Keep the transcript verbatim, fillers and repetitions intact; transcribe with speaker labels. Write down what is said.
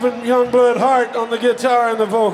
Speaker 1: Calvin Youngblood Hart on the guitar and the vocals.